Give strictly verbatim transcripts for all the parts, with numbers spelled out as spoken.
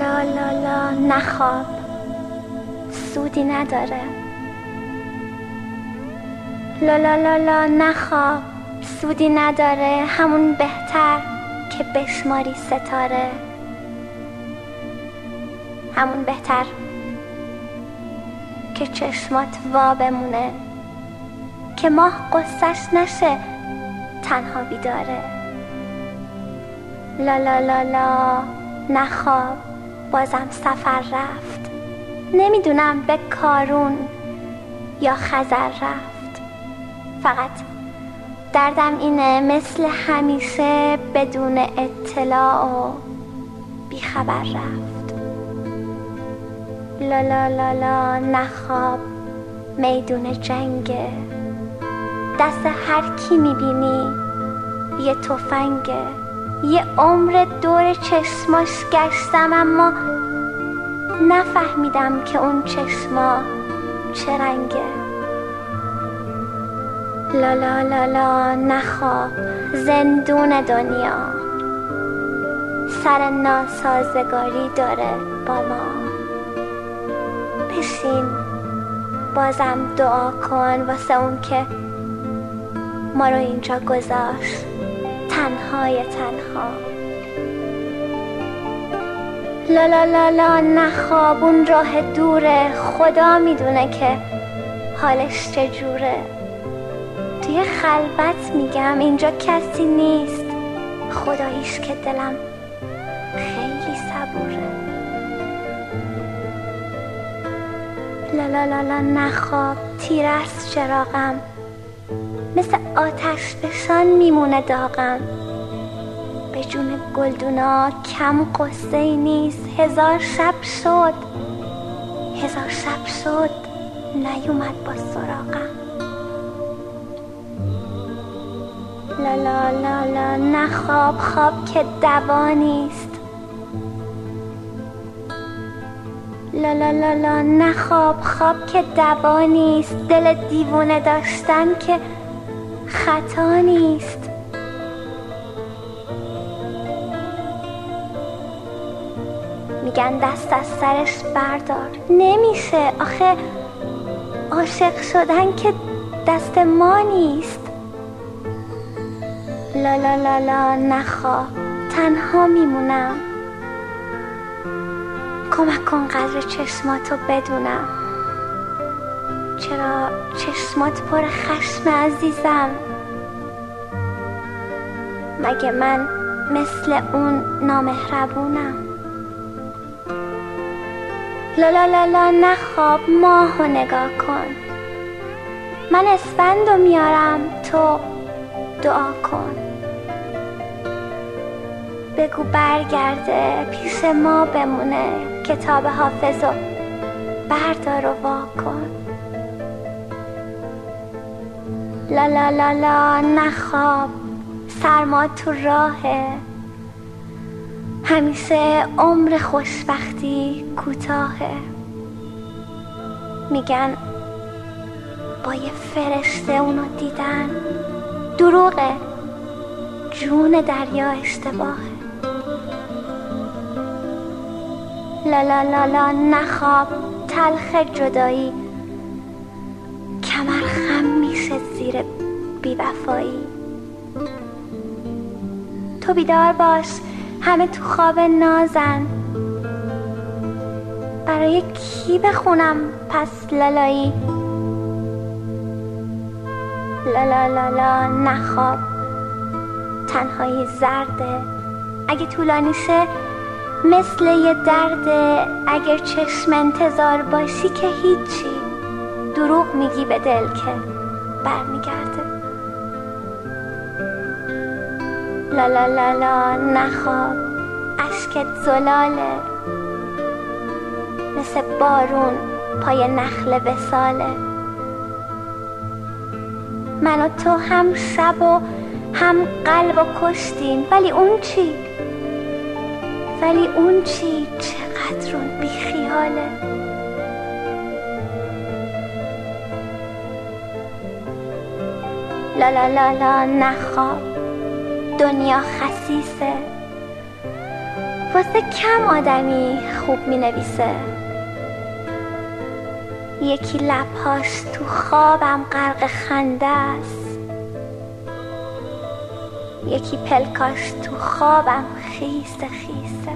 لا لا لا نخواب، سودی نداره. لا لا لا لا نخواب، سودی نداره. همون بهتر که بشماری ستاره، همون بهتر که چشمات وا بمونه، که ماه قصهش نشه تنها بیداره. لا لا لا لا نخواب، بازم سفر رفت. نمیدونم به کارون یا خزر رفت. فقط دردم اینه مثل همیشه بدون اطلاع و بیخبر رفت. لا لا لا لا نخواب، میدون جنگه. دست هر کی میبینی یه تفنگه. یه عمر دور چشماش گشتم، اما نفهمیدم که اون چشما چه رنگه. لا لا لا لا نخواب، زندون دنیا سر ناسازگاری داره با ما. بشین بازم دعا کن واسه اون که ما رو اینجا گذاشت تنهای تنها. لا لا لا لا نخواب، اون راه دوره. خدا میدونه که حالش چجوره. توی خلوت میگم اینجا کسی نیست. خداییش که دلم خیلی صبوره. لا لا لا لا نخواب، تیره از چراغم مثل آتش فشان میمونه داغم. به جون گلدونا کم قصه ای نیست. هزار شب شد، هزار شب شد، نیومد با سراغم. لا لا لا لا نخواب، خواب که دوا نیست. لا لا لا لا نخواب، خواب که دوا نیست. دل دیوونه داشتن که خطا نیست. میگن دست از سرش بردار، نمیشه. آخه عاشق شدن که دست ما نیست. لا لا لا لا نخواب، تنها میمونم. کمک کن قدر چشماتو بدونم. چرا چشمات پر خشم عزیزم؟ مگه من مثل اون نامهربونم؟ لا لا لا لا نخواب، ماهو نگاه کن. من اسفندو میارم، تو دعا کن. بگو برگرده پیش ما بمونه. کتاب حافظو بردار و وا کن. لا لا لا لا نخواب، سرما تو راهه. همیشه عمر خوشبختی کوتاهه. میگن با یه فرشته اونو دیدن. دروغه، جون دریا اشتباهه. لا لا لا لا نخواب، تلخ جدایی کمر خم میشه زیر بی‌وفایی. تو بیدار باش، همه تو خواب نازن. برای کی بخونم پس لالایی؟ لا لا لا لا نخواب، تنهایی زرده. اگه طولانی شه مثل یه درده. اگر چشم انتظار باشی که هیچی. دروغ میگی به دل که برمیگرده. لا لا لا لا نخواب، اشکت زلاله. مثل بارون پای نخل وصاله. من و تو هم شب و هم قلب و کشتیم. ولی اون چی؟ ولی اون چی؟ چقدر اون بیخیاله. لا لا لا لا نخواب، دنیا خسیسه. واسه کم آدمی خوب می نویسه. یکی لبهاش تو خوابم غرق خنده است، یکی پلکاش تو خوابم خیسه خیسه.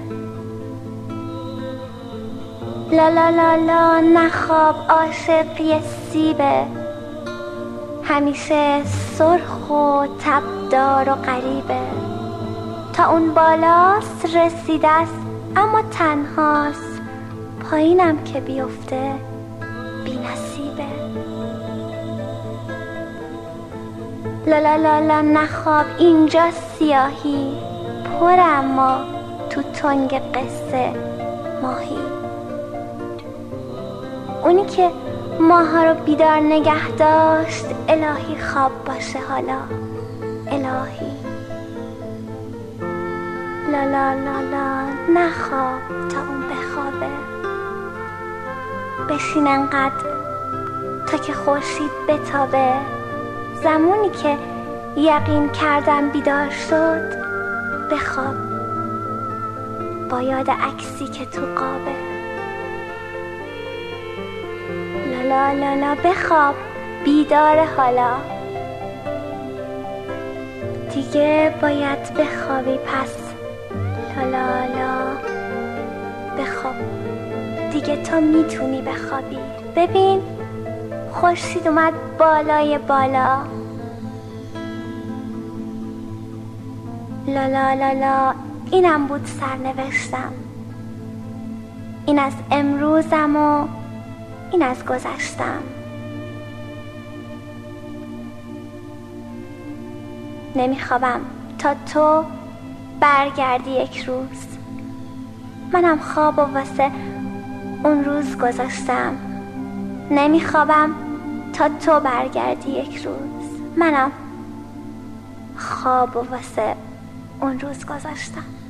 لا لا لا لا نه خواب عاشق یه سیبه، همیشه سرخ و تبدار و غریبه. تا اون بالاست رسیده است اما تنهاست، پایینم که بیفته بی نصیبه. لا لا لا لا نه خواب اینجا سیاهی پر، اما تو تنگ قصه ماهی. اونی که ماها رو بیدار نگه داشت الهی خواب باشه حالا، الهی. لا لا لا لا نه خواب تا اون بخوابه، بشین انقدر تا که خورشید بتابه. زمانی که یقین کردم بیدار شد بخواب با یاد عکسی که تو قابه. لا لا لا لا بخواب بیدار حالا، دیگه باید بخوابی پس. لا لا لا بخواب دیگه، تا میتونی بخوابی. ببین خورشید اومد بالای بالا. لا لا لا لا اینم بود سرنوشتم، این از امروزم و این از گذشتم. نمیخوابم تا تو برگردی یک روز، منم خواب و واسه اون روز گذاشتم. نمیخوابم تا تو برگردی یک روز، منم خواب و واسه اون روز گذاشتم.